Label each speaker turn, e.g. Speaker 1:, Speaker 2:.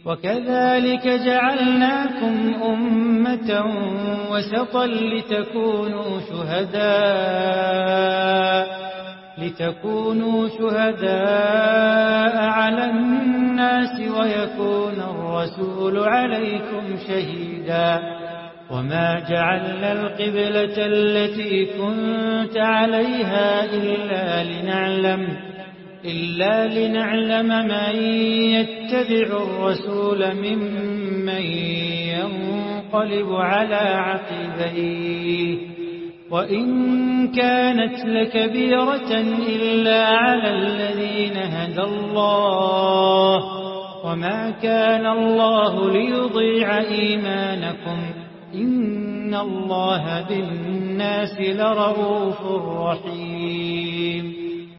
Speaker 1: وكذلك جعلناكم أمة وسطا لتكونوا شهداء على الناس ويكون الرسول عليكم شهيدا. وما جعلنا القبلة التي كنت عليها إلا لنعلم من يتبع الرسول ممن ينقلب على عقبيه. وإن كانت لكبيرة إلا على الذين هدى الله وما كان الله ليضيع إيمانكم إن الله بالناس لرءوف رحيم.